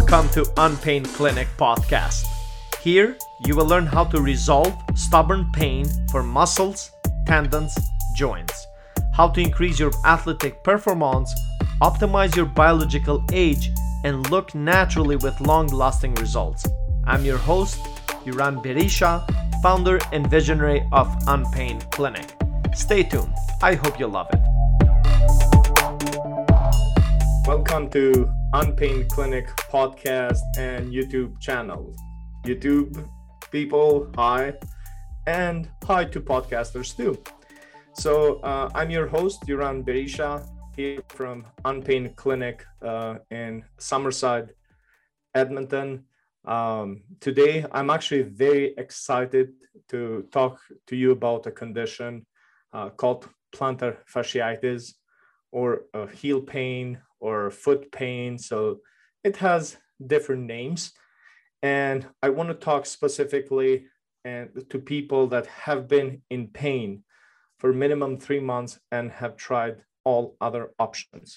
Welcome to Unpain Clinic podcast. Here, you will learn how to resolve stubborn pain for muscles, tendons, joints, how to increase your athletic performance, optimize your biological age, and look naturally with long-lasting results. I'm your host, Yuran Berisha, founder and visionary of Unpain Clinic. Stay tuned. I hope you love it. Welcome to Unpain Clinic podcast and YouTube channel. YouTube people, hi, and hi to podcasters too. So I'm your host, Yuran Berisha, here from Unpain Clinic in Summerside, Edmonton. Today, I'm actually very excited to talk to you about a condition called plantar fasciitis, or heel pain, or foot pain. So it has different names. And I want to talk specifically to people that have been in pain for minimum 3 months and have tried all other options.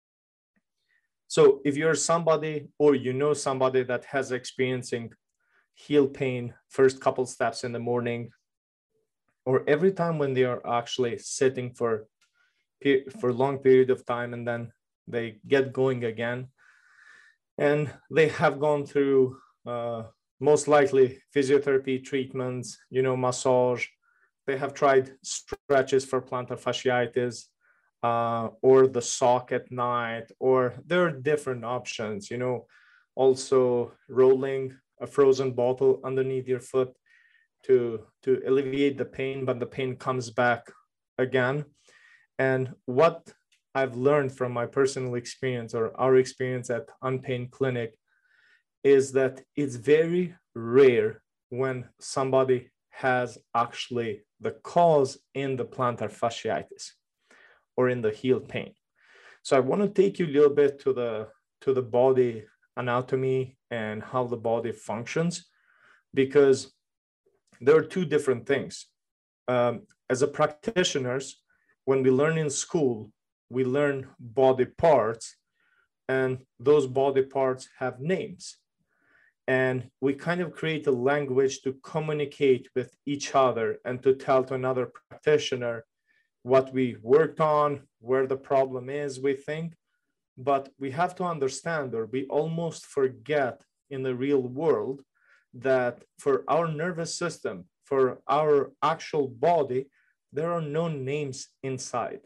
So if you're somebody or you know somebody that has experiencing heel pain first couple steps in the morning, or every time when they are actually sitting for a long period of time and then they get going again, and they have gone through most likely physiotherapy treatments, massage, they have tried stretches for plantar fasciitis, or the sock at night, or there are different options, also rolling a frozen bottle underneath your foot to alleviate the pain, but the pain comes back again. And what I've learned from my personal experience, or our experience at Unpain Clinic, is that it's very rare when somebody has actually the cause in the plantar fasciitis or in the heel pain. So I want to take you a little bit to the body anatomy and how the body functions, because there are two different things. As a practitioners, when we learn in school, we learn body parts, and those body parts have names. And we kind of create a language to communicate with each other and to tell to another practitioner what we worked on, where the problem is, we think. But we have to understand, or we almost forget in the real world, that for our nervous system, for our actual body, there are no names inside.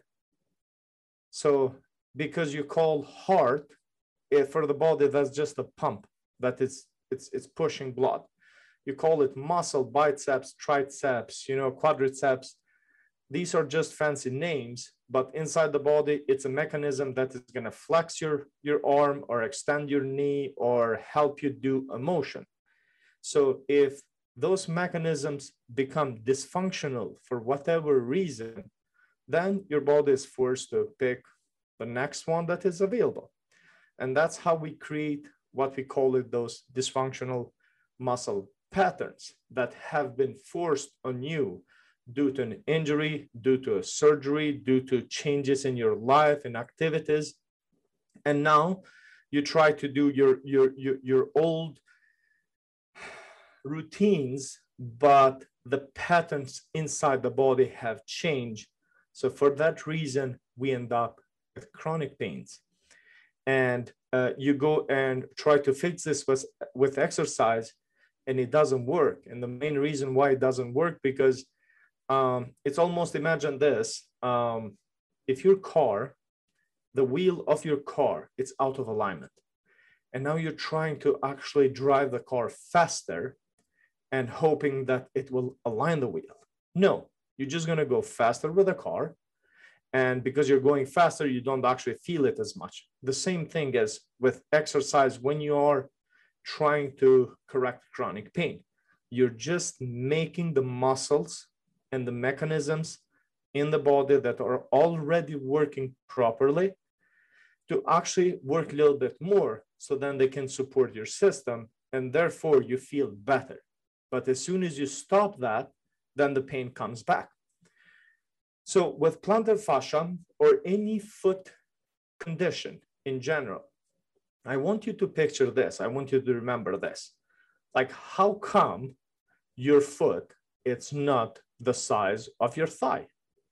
So because you call heart, for the body, that's just a pump that it's pushing blood. You call it muscle, biceps, triceps, quadriceps. These are just fancy names, but inside the body, it's a mechanism that is going to flex your arm or extend your knee or help you do a motion. So if those mechanisms become dysfunctional for whatever reason, then your body is forced to pick the next one that is available. And that's how we create what we call it, those dysfunctional muscle patterns that have been forced on you due to an injury, due to a surgery, due to changes in your life and activities. And now you try to do your old routines, but the patterns inside the body have changed. So for that reason, we end up with chronic pains. And you go and try to fix this with exercise, and it doesn't work. And the main reason why it doesn't work, because it's almost, imagine this, if your car, the wheel of your car, it's out of alignment. And now you're trying to actually drive the car faster and hoping that it will align the wheel. No, you're just going to go faster with the car. And because you're going faster, you don't actually feel it as much. The same thing as with exercise when you are trying to correct chronic pain. You're just making the muscles and the mechanisms in the body that are already working properly to actually work a little bit more, so then they can support your system, and therefore you feel better. But as soon as you stop that, then the pain comes back. So with plantar fascia, or any foot condition in general, I want you to picture this. I want you to remember this. Like, how come your foot, it's not the size of your thigh?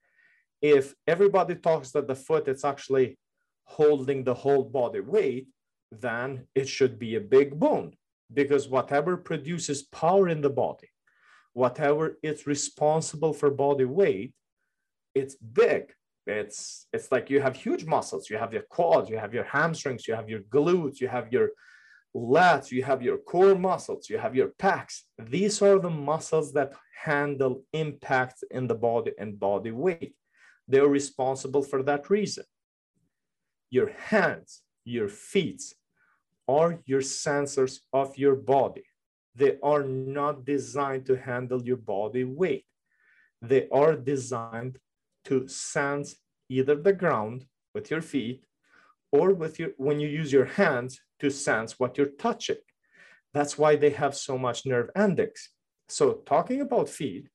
If everybody talks that the foot is actually holding the whole body weight, then it should be a big bone, because whatever produces power in the body, whatever is responsible for body weight, it's big. It's like you have huge muscles. You have your quads, you have your hamstrings, you have your glutes, you have your lats, you have your core muscles, you have your pecs. These are the muscles that handle impacts in the body and body weight. They're responsible for that reason. Your hands, your feet are your sensors of your body. They are not designed to handle your body weight. They are designed to sense either the ground with your feet, or with your, when you use your hands, to sense what you're touching. That's why they have so much nerve endings. So talking about feet,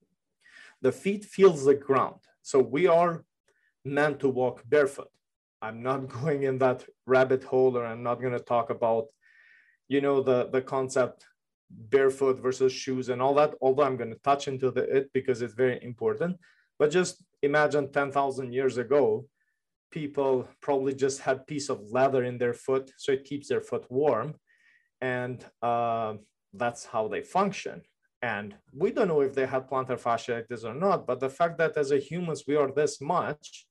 the feet feels the ground. So we are meant to walk barefoot. I'm not going in that rabbit hole, or I'm not going to talk about, you know, the concept barefoot versus shoes and all that, although I'm going to touch into it because it's very important. But just imagine 10,000 years ago, people probably just had a piece of leather in their foot, so it keeps their foot warm. And that's how they function. And we don't know if they had plantar fasciitis or not, but the fact that as a humans, we are this much,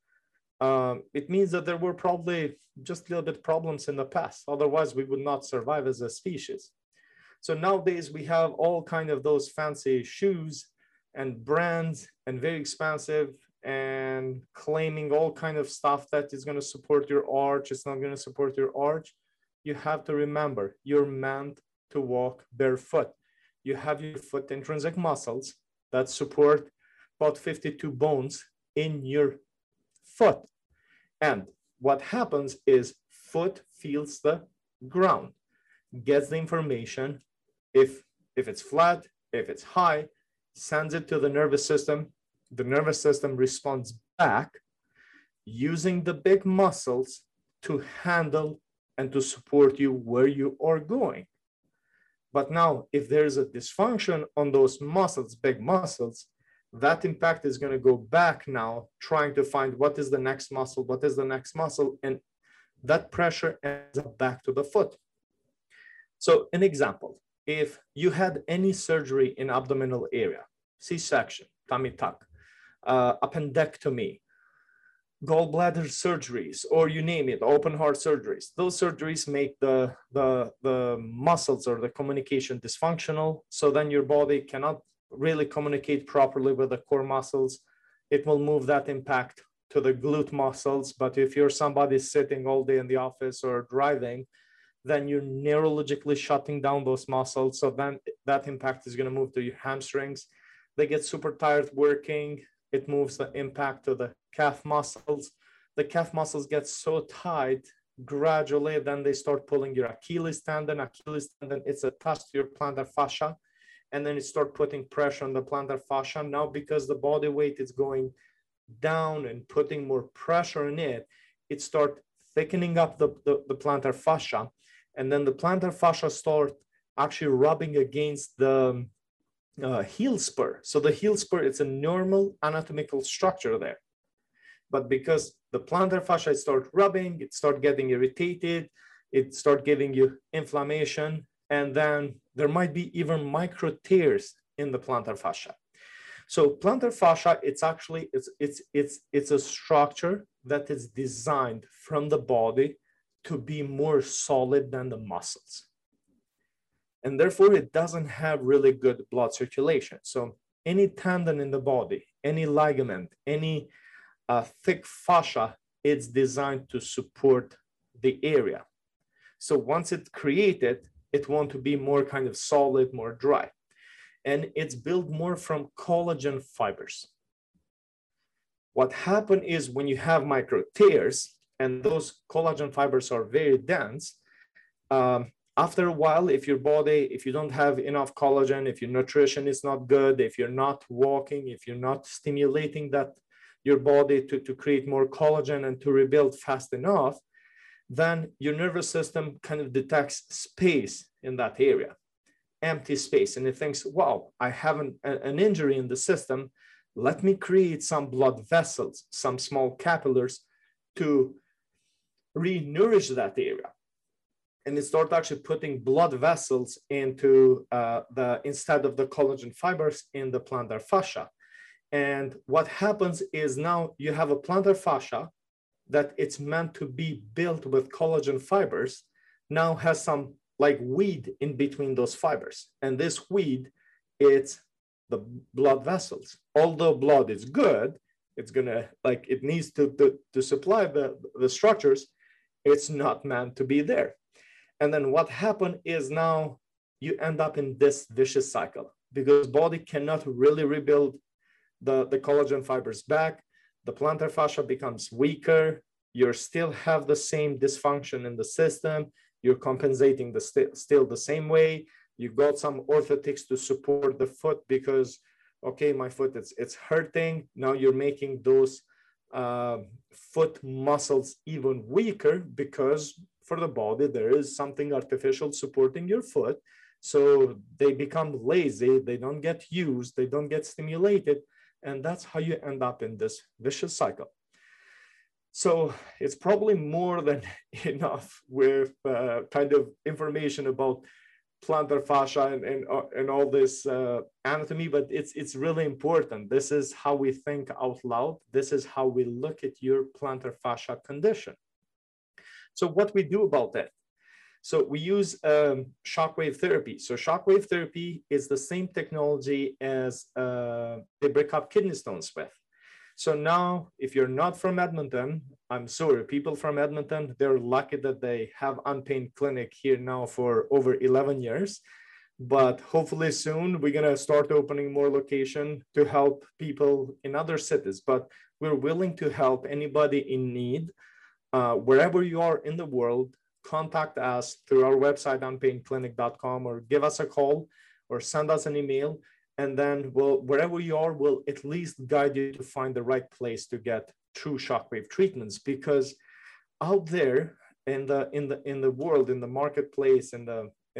it means that there were probably just a little bit problems in the past. Otherwise, we would not survive as a species. So nowadays we have all kind of those fancy shoes and brands, and very expensive, and claiming all kind of stuff that is going to support your arch. It's not going to support your arch. You have to remember, you're meant to walk barefoot. You have your foot intrinsic muscles that support about 52 bones in your foot. And what happens is foot feels the ground, gets the information. If it's flat, if it's high, sends it to the nervous system. The nervous system responds back using the big muscles to handle and to support you where you are going. But now, if there's a dysfunction on those muscles, big muscles, that impact is going to go back now, trying to find what is the next muscle, what is the next muscle, and that pressure ends up back to the foot. So an example, if you had any surgery in abdominal area, C-section, tummy tuck, appendectomy, gallbladder surgeries, or you name it, open heart surgeries, those surgeries make the muscles or the communication dysfunctional. So then your body cannot really communicate properly with the core muscles. It will move that impact to the glute muscles. But if you're somebody sitting all day in the office or driving, then you're neurologically shutting down those muscles. So then that impact is going to move to your hamstrings. They get super tired working. It moves the impact to the calf muscles. The calf muscles get so tight gradually, then they start pulling your Achilles tendon. Achilles tendon, it's attached to your plantar fascia. And then it start putting pressure on the plantar fascia. Now, because the body weight is going down and putting more pressure on it, it start thickening up the plantar fascia. And then the plantar fascia start actually rubbing against the heel spur. So the heel spur, it's a normal anatomical structure there. But because the plantar fascia start rubbing, it start getting irritated, it start giving you inflammation, and then there might be even micro tears in the plantar fascia. So plantar fascia, it's actually, it's a structure that is designed from the body to be more solid than the muscles. And therefore, it doesn't have really good blood circulation. So any tendon in the body, any ligament, any thick fascia, it's designed to support the area. So once it's created, it wants to be more kind of solid, more dry. And it's built more from collagen fibers. What happens is when you have micro tears, and those collagen fibers are very dense, after a while, if your body, if you don't have enough collagen, if your nutrition is not good, if you're not walking, if you're not stimulating that your body to create more collagen and to rebuild fast enough, then your nervous system kind of detects space in that area, empty space. And it thinks, wow, I have an injury in the system. Let me create some blood vessels, some small capillaries to re-nourish that area. And it starts actually putting blood vessels into instead of the collagen fibers in the plantar fascia. And what happens is now you have a plantar fascia that it's meant to be built with collagen fibers, now has some like weed in between those fibers. And this weed, it's the blood vessels. Although blood is good, it's gonna, like, it needs to supply the structures, it's not meant to be there. And then what happened is now you end up in this vicious cycle because body cannot really rebuild the collagen fibers back. The plantar fascia becomes weaker. You still have the same dysfunction in the system. You're compensating still the same way. You got some orthotics to support the foot because, okay, my foot, it's hurting. Now you're making those foot muscles even weaker because for the body, there is something artificial supporting your foot. So they become lazy. They don't get used. They don't get stimulated. And that's how you end up in this vicious cycle. So it's probably more than enough with kind of information about plantar fascia and all this anatomy, but it's really important. This is how we think out loud. This is how we look at your plantar fascia condition. So what we do about that? So we use shockwave therapy. So shockwave therapy is the same technology as they break up kidney stones with. So now, if you're not from Edmonton, I'm sorry, people from Edmonton, they're lucky that they have Unpain Clinic here now for over 11 years. But hopefully soon, we're gonna start opening more location to help people in other cities. But we're willing to help anybody in need, wherever you are in the world. Contact us through our website, unpainclinic.com, or give us a call or send us an email. And then wherever you are, we'll at least guide you to find the right place to get true shockwave treatments. Because out there in the world, in the marketplace, in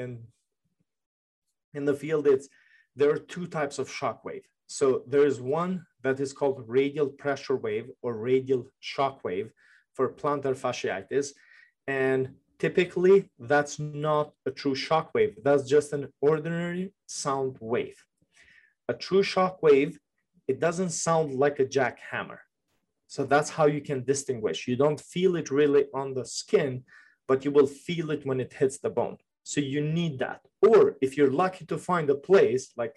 the field, there are two types of shockwave. So there is one that is called radial pressure wave or radial shockwave for plantar fasciitis. And typically, that's not a true shock wave. That's just an ordinary sound wave. A true shock wave, it doesn't sound like a jackhammer. So that's how you can distinguish. You don't feel it really on the skin, but you will feel it when it hits the bone. So you need that. Or if you're lucky to find a place like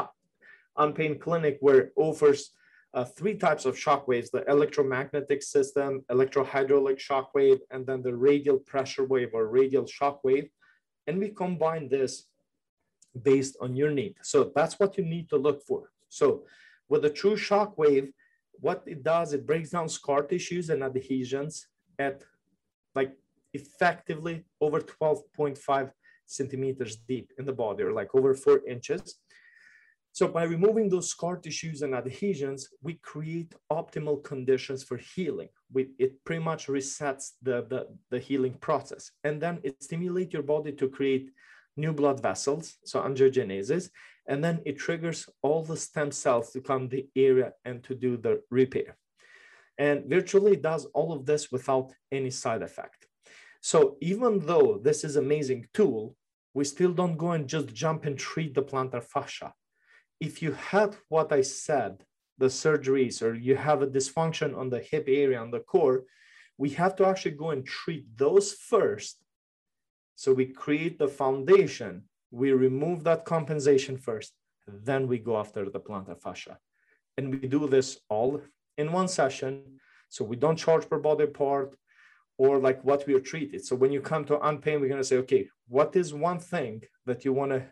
Unpain Clinic where it offers three types of shock waves: the electromagnetic system, electrohydraulic shock wave, and then the radial pressure wave or radial shock wave. And we combine this based on your need. So that's what you need to look for. So with a true shock wave, what it does, it breaks down scar tissues and adhesions at like effectively over 12.5 centimeters deep in the body, or like over 4 inches. So by removing those scar tissues and adhesions, we create optimal conditions for healing. It pretty much resets the healing process. And then it stimulates your body to create new blood vessels, so angiogenesis, and then it triggers all the stem cells to come to the area and to do the repair. And virtually does all of this without any side effect. So even though this is an amazing tool, we still don't go and just jump and treat the plantar fascia. If you had what I said, the surgeries, or you have a dysfunction on the hip area, on the core, we have to actually go and treat those first. So we create the foundation, we remove that compensation first, then we go after the plantar fascia. And we do this all in one session. So we don't charge per body part or like what we are treated. So when you come to Unpain, we're gonna say, okay, what is one thing that you wanna,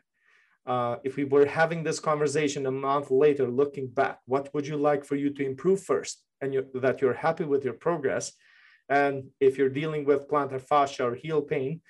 if we were having this conversation a month later, looking back, what would you like for you to improve first, and that you're happy with your progress? And if you're dealing with plantar fascia or heel pain,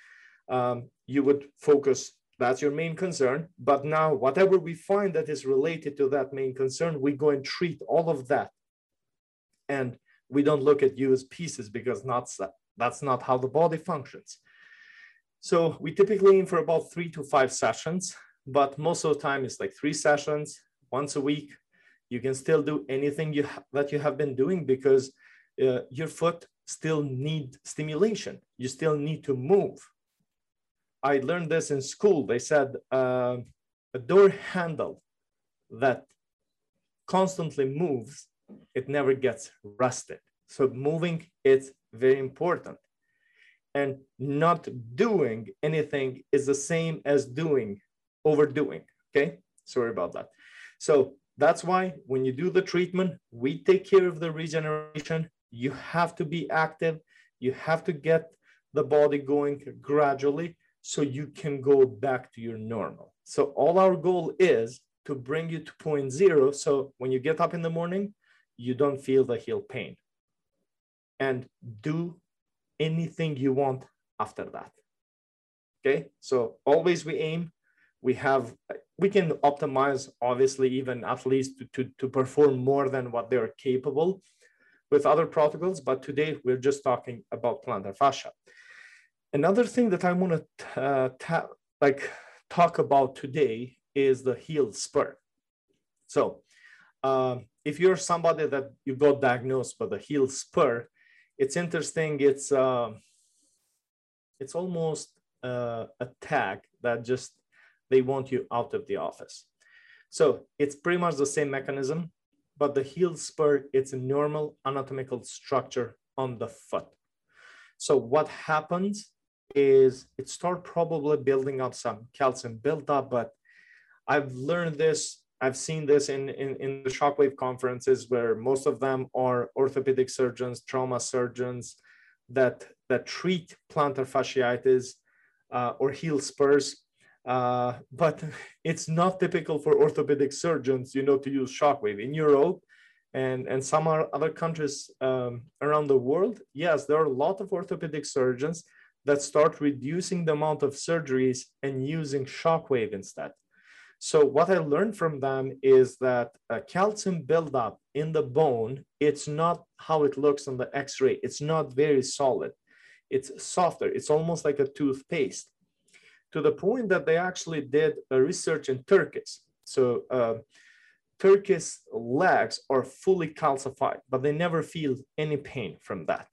you would focus, that's your main concern. But now whatever we find that is related to that main concern, we go and treat all of that. And we don't look at you as pieces because that's not how the body functions. So we typically aim for about 3 to 5 sessions, but most of the time it's like 3 sessions once a week. You can still do anything that you have been doing because your foot still need stimulation. You still need to move. I learned this in school. They said a door handle that constantly moves, it never gets rusted. So moving is very important. And not doing anything is the same as overdoing, okay? Sorry about that. So that's why when you do the treatment, we take care of the regeneration. You have to be active. You have to get the body going gradually so you can go back to your normal. So all our goal is to bring you to 0.0. So when you get up in the morning, you don't feel the heel pain. And do anything you want after that. Okay, so always we aim, we can optimize, obviously, even athletes to perform more than what they're capable with other protocols, but today we're just talking about plantar fascia. Another thing that I want to talk about today is the heel spur. So if you're somebody that you got diagnosed with a heel spur, it's interesting. It's almost a tag that just they want you out of the office. So it's pretty much the same mechanism, but the heel spur, it's a normal anatomical structure on the foot. So what happens is it starts probably building up some calcium buildup, but I've learned this, I've seen this in the Shockwave conferences where most of them are orthopedic surgeons, trauma surgeons that treat plantar fasciitis or heel spurs. But it's not typical for orthopedic surgeons, to use Shockwave. In Europe and some other countries around the world, yes, there are a lot of orthopedic surgeons that start reducing the amount of surgeries and using Shockwave instead. So what I learned from them is that calcium buildup in the bone, it's not how it looks on the X-ray. It's not very solid. It's softer. It's almost like a toothpaste, to the point that they actually did a research in Turkish. So Turkish legs are fully calcified, but they never feel any pain from that.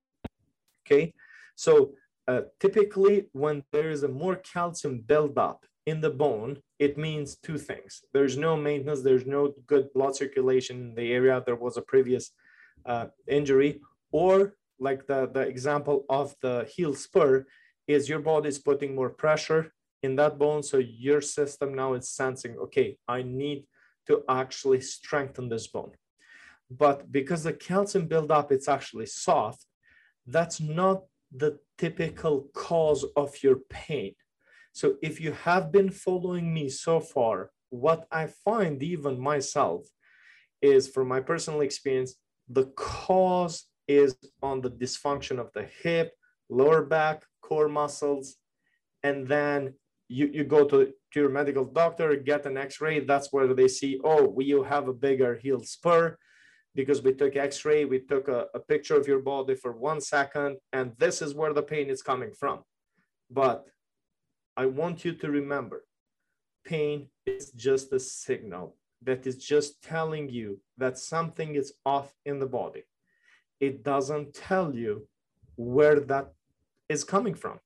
Okay, so typically when there is a more calcium buildup in the bone, it means 2 things. There's no maintenance, there's no good blood circulation in the area. There was a previous injury, or like the example of the heel spur is your body is putting more pressure in that bone. So your system now is sensing, okay, I need to actually strengthen this bone. But because the calcium buildup, it's actually soft, that's not the typical cause of your pain. So if you have been following me so far, what I find even myself is, from my personal experience, the cause is on the dysfunction of the hip, lower back, core muscles, and then you go to your medical doctor, get an X-ray. That's where they see, oh, you have a bigger heel spur because we took X-ray, we took a picture of your body for 1 second, and this is where the pain is coming from. But I want you to remember, pain is just a signal that is just telling you that something is off in the body. It doesn't tell you where that is coming from.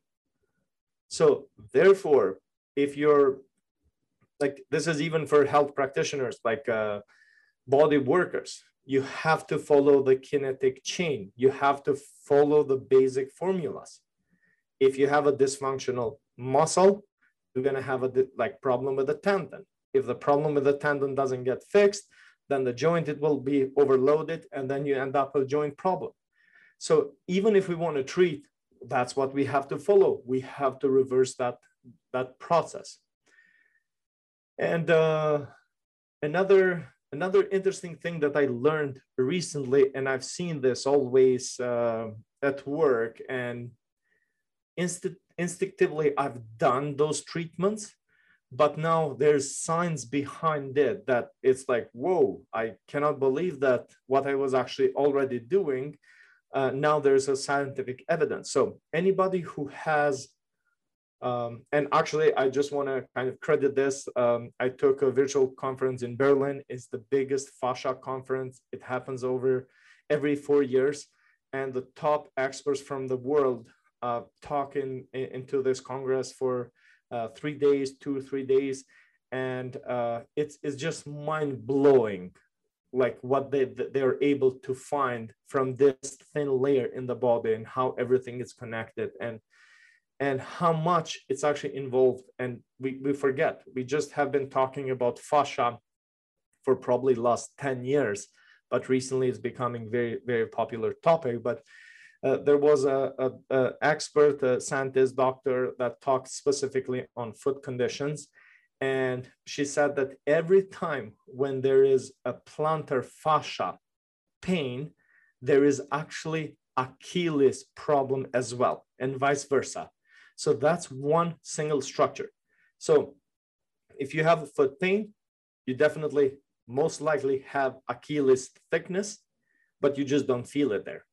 So therefore, if you're like, this is even for health practitioners, like body workers, you have to follow the kinetic chain. You have to follow the basic formulas. If you have a dysfunctional muscle, you're going to have a problem with the tendon. If the problem with the tendon doesn't get fixed, then the joint, it will be overloaded, and then you end up with a joint problem. So even if we want to treat, that's what we have to follow. We have to reverse that process. And another interesting thing that I learned recently, and I've seen this always at work, and instinctively I've done those treatments, but now there's science behind it that it's like, whoa, I cannot believe that what I was actually already doing, now there's a scientific evidence. So anybody who has, and actually I just want to kind of credit this. I took a virtual conference in Berlin. It's the biggest fascia conference. It happens over every 4 years. And the top experts from the world talk into this Congress for 3 days, 2 or 3 days. And it's just mind blowing, like what they're able to find from this thin layer in the body and how everything is connected and how much it's actually involved. And we forget, we just have been talking about fascia for probably last 10 years, but recently it's becoming very, very popular topic. But there was a expert, a scientist, doctor that talked specifically on foot conditions. And she said that every time when there is a plantar fascia pain, there is actually Achilles problem as well, and vice versa. So that's one single structure. So if you have foot pain, you definitely most likely have Achilles thickness, but you just don't feel it there.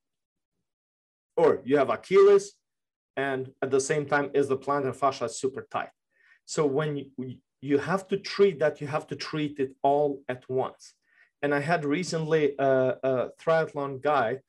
Or you have Achilles, and at the same time is the plantar fascia super tight. So when you have to treat that, you have to treat it all at once. And I had recently a triathlon guy,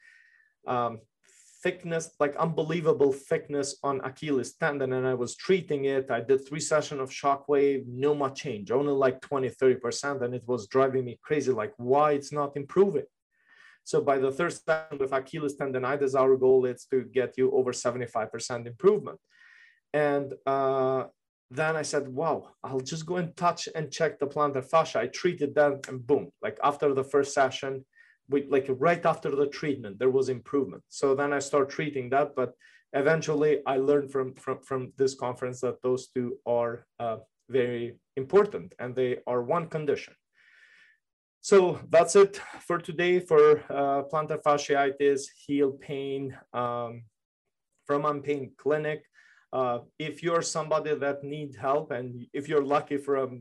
thickness, like unbelievable thickness on Achilles tendon, and I was treating it. I did 3 sessions of shockwave, no much change, only like 20-30%, and it was driving me crazy, like why it's not improving. So by the 3rd session with Achilles tendonitis, our goal is to get you over 75% improvement. And then I said, wow, I'll just go and touch and check the plantar fascia. I treated that and boom, like after the 1st session, like right after the treatment, there was improvement. So then I start treating that, but eventually I learned from this conference that those two are very important and they are one condition. So that's it for today for plantar fasciitis, heel pain from Unpain Clinic. If you're somebody that needs help, and if you're lucky from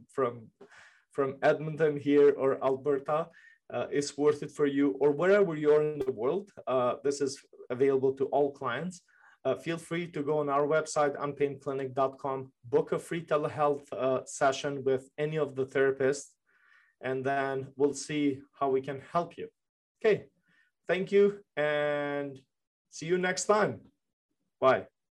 Edmonton here or Alberta, it's worth it for you, or wherever you're in the world. This is available to all clients. Feel free to go on our website, unpainclinic.com, book a free telehealth session with any of the therapists, and then we'll see how we can help you. Okay, thank you, and see you next time. Bye.